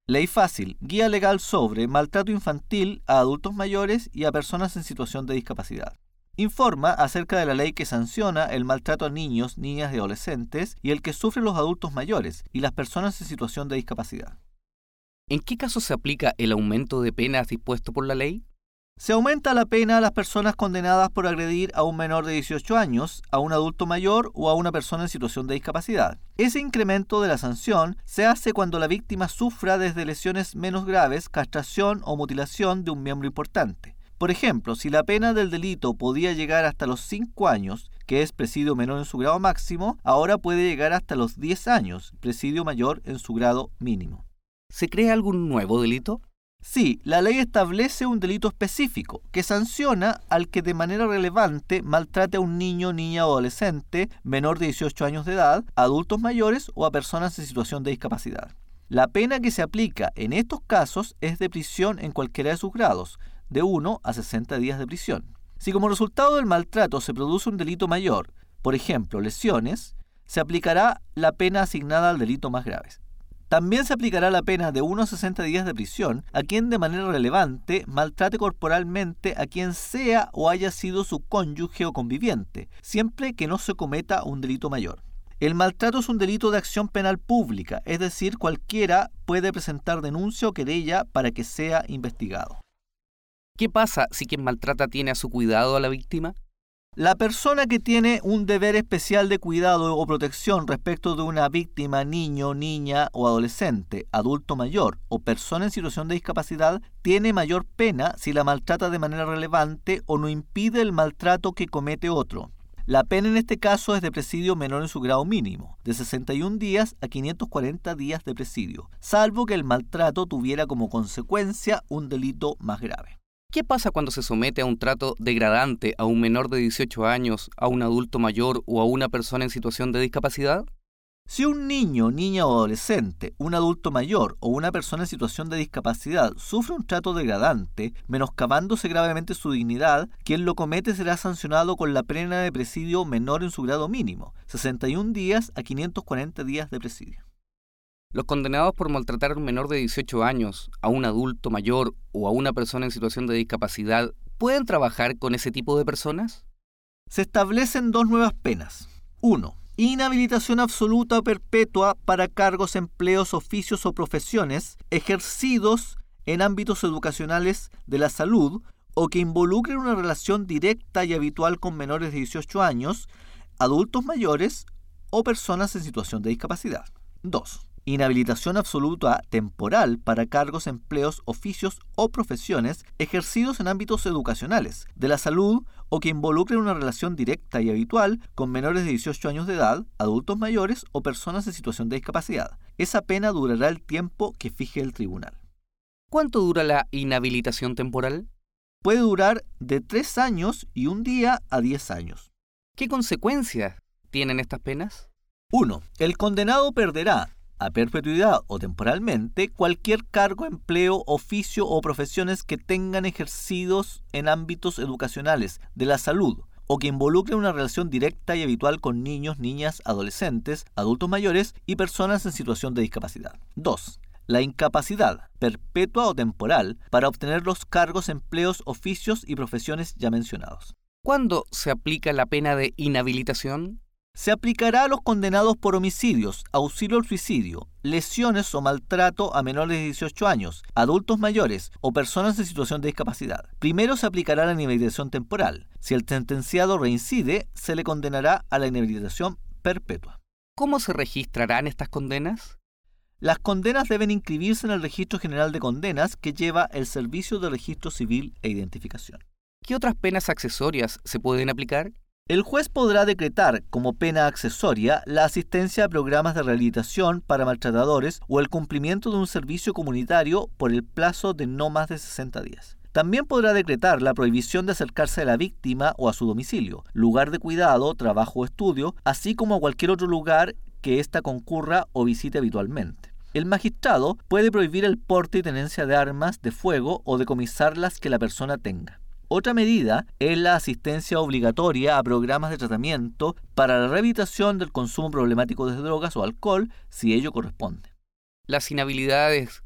Ley fácil, guía legal sobre maltrato infantil a adultos mayores y a personas en situación de discapacidad. Informa acerca de la ley que sanciona el maltrato a niños, niñas y adolescentes y el que sufren los adultos mayores y las personas en situación de discapacidad. ¿En qué casos se aplica el aumento de penas dispuesto por la ley? Se aumenta la pena a las personas condenadas por agredir a un menor de 18 años, a un adulto mayor o a una persona en situación de discapacidad. Ese incremento de la sanción se hace cuando la víctima sufra desde lesiones menos graves, castración o mutilación de un miembro importante. Por ejemplo, si la pena del delito podía llegar hasta los 5 años, que es presidio menor en su grado máximo, ahora puede llegar hasta los 10 años, presidio mayor en su grado mínimo. ¿Se crea algún nuevo delito? Sí, la ley establece un delito específico que sanciona al que de manera relevante maltrate a un niño, niña o adolescente menor de 18 años de edad, a adultos mayores o a personas en situación de discapacidad. La pena que se aplica en estos casos es de prisión en cualquiera de sus grados, de 1 a 60 días de prisión. Si como resultado del maltrato se produce un delito mayor, por ejemplo, lesiones, se aplicará la pena asignada al delito más grave. También se aplicará la pena de 1 a 60 días de prisión a quien de manera relevante maltrate corporalmente a quien sea o haya sido su cónyuge o conviviente, siempre que no se cometa un delito mayor. El maltrato es un delito de acción penal pública, es decir, cualquiera puede presentar denuncia o querella para que sea investigado. ¿Qué pasa si quien maltrata tiene a su cuidado a la víctima? La persona que tiene un deber especial de cuidado o protección respecto de una víctima, niño, niña o adolescente, adulto mayor o persona en situación de discapacidad, tiene mayor pena si la maltrata de manera relevante o no impide el maltrato que comete otro. La pena en este caso es de presidio menor en su grado mínimo, de 61 días a 540 días de presidio, salvo que el maltrato tuviera como consecuencia un delito más grave. ¿Qué pasa cuando se somete a un trato degradante a un menor de 18 años, a un adulto mayor o a una persona en situación de discapacidad? Si un niño, niña o adolescente, un adulto mayor o una persona en situación de discapacidad sufre un trato degradante, menoscabándose gravemente su dignidad, quien lo comete será sancionado con la pena de presidio menor en su grado mínimo, 61 días a 540 días de presidio. Los condenados por maltratar a un menor de 18 años, a un adulto mayor o a una persona en situación de discapacidad, ¿pueden trabajar con ese tipo de personas? Se establecen 2 nuevas penas. 1. Inhabilitación absoluta o perpetua para cargos, empleos, oficios o profesiones ejercidos en ámbitos educacionales de la salud o que involucren una relación directa y habitual con menores de 18 años, adultos mayores o personas en situación de discapacidad. 2. Inhabilitación absoluta temporal para cargos, empleos, oficios o profesiones ejercidos en ámbitos educacionales, de la salud o que involucren una relación directa y habitual con menores de 18 años de edad, adultos mayores o personas en situación de discapacidad. Esa pena durará el tiempo que fije el tribunal. ¿Cuánto dura la inhabilitación temporal? Puede durar de 3 años y 1 día a 10 años. ¿Qué consecuencias tienen estas penas? 1. El condenado perderá a perpetuidad o temporalmente cualquier cargo, empleo, oficio o profesiones que tengan ejercidos en ámbitos educacionales, de la salud, o que involucren una relación directa y habitual con niños, niñas, adolescentes, adultos mayores y personas en situación de discapacidad. 2. La incapacidad, perpetua o temporal, para obtener los cargos, empleos, oficios y profesiones ya mencionados. ¿Cuándo se aplica la pena de inhabilitación? Se aplicará a los condenados por homicidios, auxilio al suicidio, lesiones o maltrato a menores de 18 años, adultos mayores o personas en situación de discapacidad. Primero se aplicará la inhabilitación temporal. Si el sentenciado reincide, se le condenará a la inhabilitación perpetua. ¿Cómo se registrarán estas condenas? Las condenas deben inscribirse en el Registro General de Condenas que lleva el Servicio de Registro Civil e Identificación. ¿Qué otras penas accesorias se pueden aplicar? El juez podrá decretar como pena accesoria la asistencia a programas de rehabilitación para maltratadores o el cumplimiento de un servicio comunitario por el plazo de no más de 60 días. También podrá decretar la prohibición de acercarse a la víctima o a su domicilio, lugar de cuidado, trabajo o estudio, así como a cualquier otro lugar que ésta concurra o visite habitualmente. El magistrado puede prohibir el porte y tenencia de armas de fuego o decomisarlas que la persona tenga. Otra medida es la asistencia obligatoria a programas de tratamiento para la rehabilitación del consumo problemático de drogas o alcohol, si ello corresponde. ¿Las inhabilidades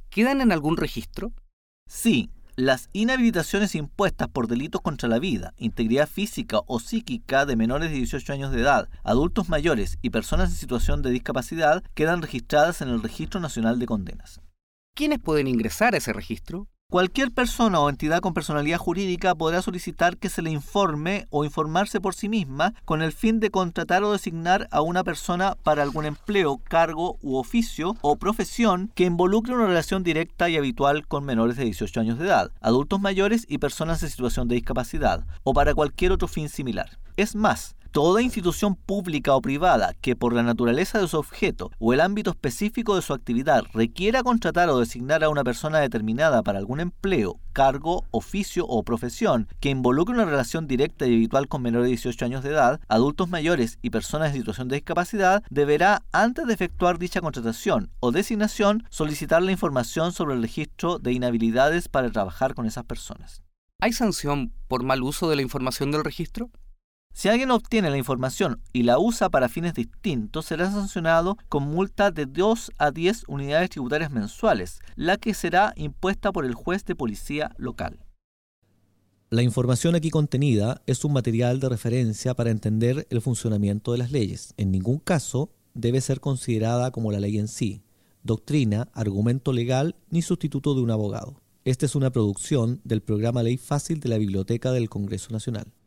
¿Quedan en algún registro? Sí, las inhabilitaciones impuestas por delitos contra la vida, integridad física o psíquica de menores de 18 años de edad, adultos mayores y personas en situación de discapacidad quedan registradas en el Registro Nacional de Condenas. ¿Quiénes pueden ingresar a ese registro? Cualquier persona o entidad con personalidad jurídica podrá solicitar que se le informe o informarse por sí misma con el fin de contratar o designar a una persona para algún empleo, cargo u oficio o profesión que involucre una relación directa y habitual con menores de 18 años de edad, adultos mayores y personas en situación de discapacidad, o para cualquier otro fin similar. Es más, toda institución pública o privada que por la naturaleza de su objeto o el ámbito específico de su actividad requiera contratar o designar a una persona determinada para algún empleo, cargo, oficio o profesión que involucre una relación directa y habitual con menores de 18 años de edad, adultos mayores y personas en situación de discapacidad, deberá, antes de efectuar dicha contratación o designación, solicitar la información sobre el registro de inhabilidades para trabajar con esas personas. ¿Hay sanción por mal uso de la información del registro? Si alguien obtiene la información y la usa para fines distintos, será sancionado con multa de 2 a 10 unidades tributarias mensuales, la que será impuesta por el juez de policía local. La información aquí contenida es un material de referencia para entender el funcionamiento de las leyes. En ningún caso debe ser considerada como la ley en sí, doctrina, argumento legal ni sustituto de un abogado. Esta es una producción del programa Ley Fácil de la Biblioteca del Congreso Nacional.